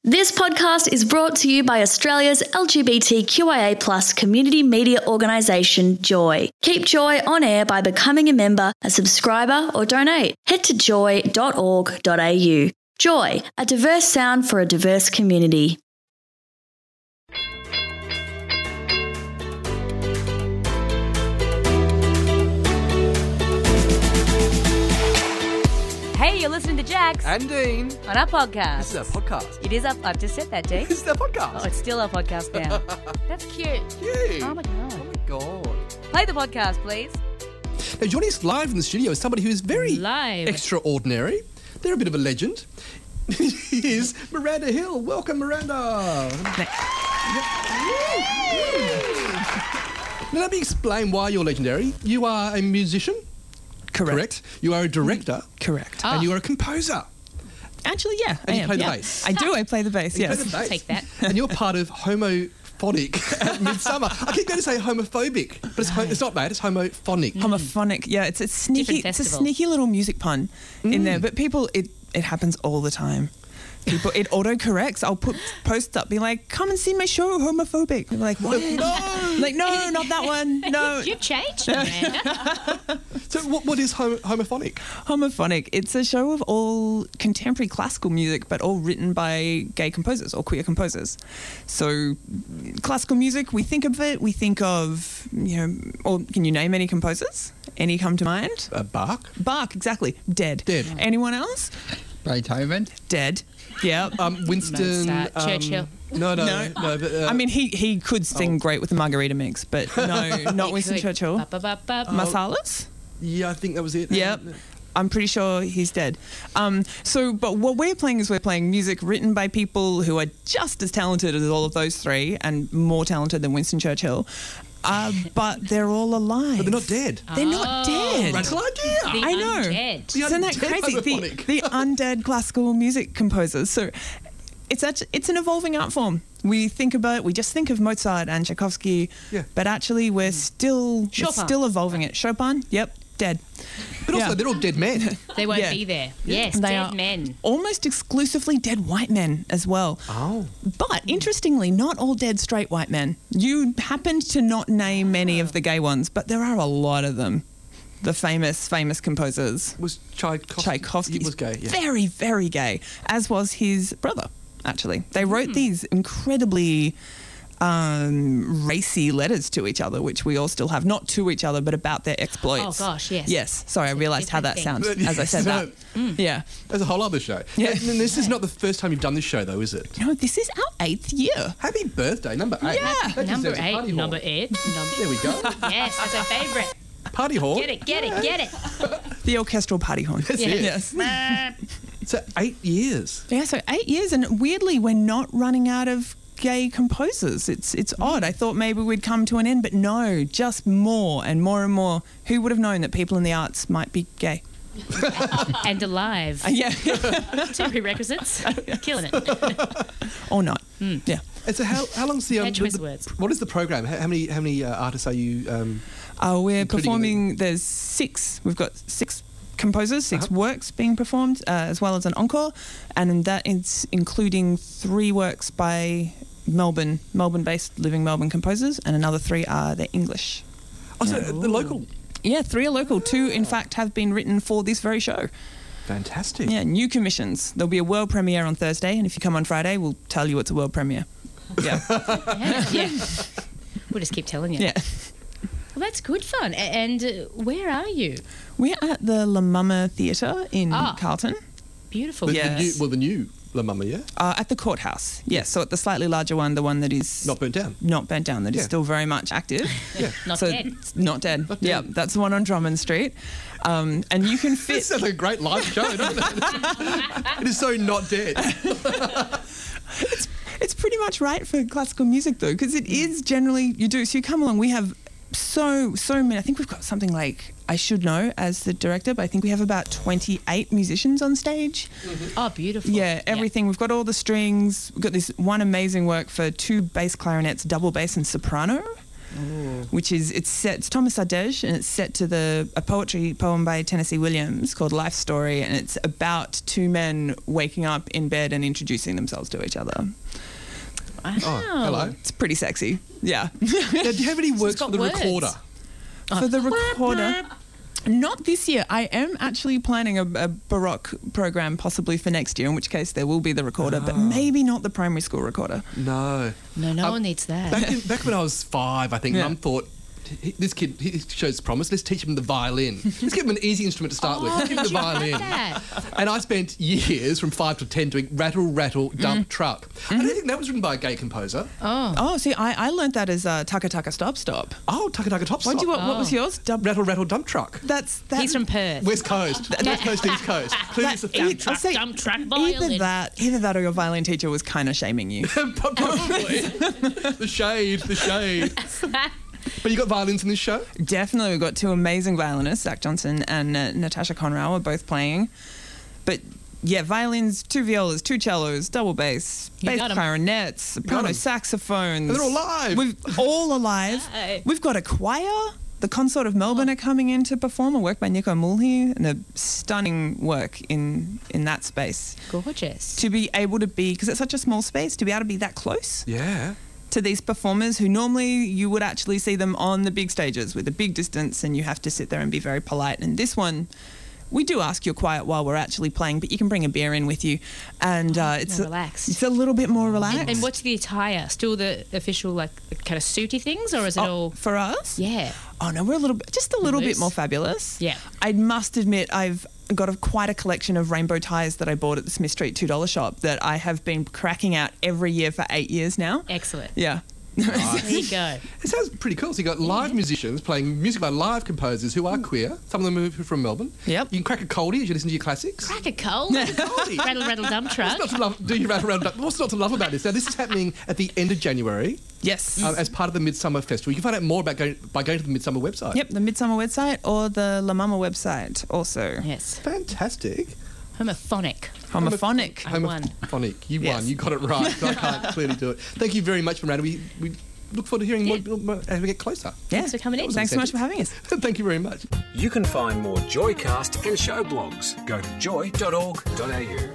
This podcast is brought to you by Australia's LGBTQIA+ community media organisation, Joy. Keep Joy on air by becoming a member, a subscriber or donate. Head to joy.org.au. Joy, a diverse sound for a diverse community. Hey, you're listening to Jax And Dean. on our podcast. This is our podcast. It is up. I've just said that, Dean. This is our podcast. Oh, it's still our podcast now. That's cute. Cute. Oh my god. Oh my God. Play the podcast, please. Now, joining us live in the studio is somebody who is very Live. extraordinary. They're a bit of a legend. Here's Miranda Hill. Welcome, Miranda. Now, let me explain why you're legendary. You are a musician. Correct. You are a director. Correct. Oh. And you are a composer. Actually, yeah. And I you am, play the yeah. bass. I do. I play the bass, You yes. play the bass. Take that. And you're part of Homophonic at Midsummer. I keep going to say homophobic, but it's not that. It's homophonic. Homophonic. Yeah, it's a sneaky, Different it's a festival. sneaky little music pun in there. But people, it happens all the time. People, it auto-corrects. I'll put posts up, be like, come and see my show, Homophobic. They're like, what? No! Like, no, not that one. No. You've changed, Miranda. So what is homophonic? Homophonic. It's a show of all contemporary classical music, but all written by gay composers or queer composers. So classical music, we think of, or can you name any composers? Any come to mind? Bach? Bach, exactly. Dead. Dead. Anyone else? Beethoven. Dead. Yeah. Winston... Mozart, Churchill. No. No. But, I mean, he could sing great with the margarita mix, but no, not Winston Churchill. Marsalis? yeah, I think that was it. Yep. I'm pretty sure he's dead. But what we're playing is we're playing music written by people who are just as talented as all of those three and more talented than Winston Churchill. But they're all alive. But they're not dead. They're not dead. Radical idea. The I know. undead. The Isn't that undead crazy? homophonic. The undead classical music composers. So it's an evolving art form. We just think of Mozart and Tchaikovsky, Yeah. but actually we're still evolving it. Chopin, yep, dead. But also, Yeah. they're all dead men. They won't Yeah. be there. Yes, They dead are men. almost exclusively dead white men as well. Oh. But interestingly, not all dead straight white men. You happened to not name many of the gay ones, but there are a lot of them. The famous composers. Was Tchaikovsky? Tchaikovsky He was gay, yeah. Very, very gay, as was his brother, actually. They wrote these incredibly racy letters to each other, which we all still have, not to each other, but about their exploits. Oh, gosh, yes. Yes. Sorry, I realised how that different sounds as I said that. Yeah. There's a whole other show. Yeah. And this is not the first time you've done this show, though, is it? No, this is our 8th year. Happy birthday, number 8. Yeah. That Number deserves a party 8. hall. Number 8. There we go. Yes, that's our favourite. Party hall. Get it. The orchestral party horn. That's it. Yes. So 8 years. Yeah, so 8 years, and weirdly, we're not running out of gay composers. It's odd. I thought maybe we'd come to an end, but no, just more and more and more. Who would have known that people in the arts might be gay? And alive. Yeah. 2 prerequisites. Killing it. Or not. Yeah. And so how long's the... Bad choice of words. What is the program? How many artists are you... We're Including performing, there's 6. We've got 6 composers, 6 works being performed, as well as an encore, and that is including 3 works by Melbourne-based living Melbourne composers, and another 3 are the English. Oh, so the local... Yeah, 3 are local. 2, in fact, have been written for this very show. Fantastic. Yeah, new commissions. There'll be a world premiere on Thursday, and if you come on Friday, we'll tell you it's a world premiere. Yeah. Yeah. We'll just keep telling you. Yeah. Well, that's good fun. And where are you? We're at the La Mama Theatre in Carlton. Beautiful. Yes. The new La Mama, yeah? At the courthouse. Yes, so at the slightly larger one, the one that is... Not burnt down. Not burnt down, that is Yeah. still very much active. Yeah. Not So dead. it's not dead. Not Yeah, dead. that's the one on Drummond Street. And you can This fit... sounds like a great live show, doesn't it? It is so not dead. It's pretty much right for classical music, though, because it is generally... You do. So you come along, we have so many... I think we've got something like... I should know as the director, but I think we have about 28 musicians on stage. Oh, beautiful. Yeah, everything. We've got all the strings. We've got this one amazing work for 2 bass clarinets, double bass and soprano. It's Thomas Sadej, and it's set to a poetry poem by Tennessee Williams called Life Story, and it's about two men waking up in bed and introducing themselves to each other. Wow. Oh, hello. It's pretty sexy. Yeah. Now, do you have any works got for the words. recorder? For the recorder. Not this year. I am actually planning a Baroque program possibly for next year, in which case there will be the recorder, but maybe not the primary school recorder. No. No one needs that. Back when I was 5, I think, Yeah. Mum thought, this kid, he shows promise, let's teach him the violin. Let's give him an easy instrument to start with. Let's give him the violin. That. And I spent years from 5 to 10 doing Rattle, Rattle, Dump, Truck. I don't think that was written by a gay composer. Oh, see, I learnt that as Tucka Tucka Stop Stop. Oh, Tucka Tucka Top Stop. What was yours? Rattle, Rattle, Dump Truck. That's He's from Perth. West Coast. West Coast, East Coast. Clearly it's a thing. I'll say dump truck violin. Either that or your violin teacher was kind of shaming you. Probably. The shade. But you got violins in this show? Definitely. We've got two amazing violinists, Zach Johnson and Natasha Conrow, are both playing. But yeah, violins, 2 violas, 2 cellos, double bass, You bass got 'em. clarinets, soprano 'em. saxophones. And they're all live. We've all alive. Hey. We've got a choir. The Consort of Melbourne are coming in to perform a work by Nico Mulhy, and a stunning work in that space. Gorgeous. To be able to be, because it's such a small space, to be able to be that close Yeah. to these performers who normally you would actually see them on the big stages with a big distance and you have to sit there and be very polite. And this one, we do ask you're quiet while we're actually playing, but you can bring a beer in with you, and it's More relaxed. It's a little bit more relaxed. And what's the attire? Still the official, like, kind of suity things, or is it all? For us? Yeah. Oh no, we're just a little bit Loose? more fabulous. Yeah. I must admit, I've got quite a collection of rainbow ties that I bought at the Smith Street $2 shop that I have been cracking out every year for 8 years now. Excellent. Yeah. There you go. It sounds pretty cool. So you've got live musicians playing music by live composers who are queer. Some of them are from Melbourne. Yep. You can crack a coldie as you listen to your classics. Crack a cold. Coldie. Rattle, rattle, dump truck. What's not to love? Do you rattle around? What's not to love about this? Now, this is happening at the end of January Yes. as part of the Midsummer Festival. You can find out more about by going to the Midsummer website. Yep, the Midsummer website or the La Mama website also. Yes. Fantastic. Homophonic. Homophonic. I won. Homophonic. You Yes. won. You got it right. So I can't clearly do it. Thank you very much, Miranda. We look forward to hearing more as we get closer. Yeah. Thanks for coming in. Thanks so much for having us. Thank you very much. You can find more Joycast and show blogs. Go to joy.org.au.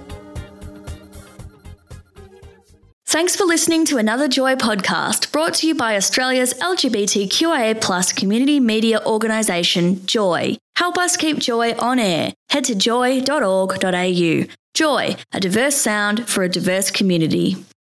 Thanks for listening to another Joy podcast brought to you by Australia's LGBTQIA+ community media organisation, Joy. Help us keep Joy on air. Head to joy.org.au. Joy, a diverse sound for a diverse community.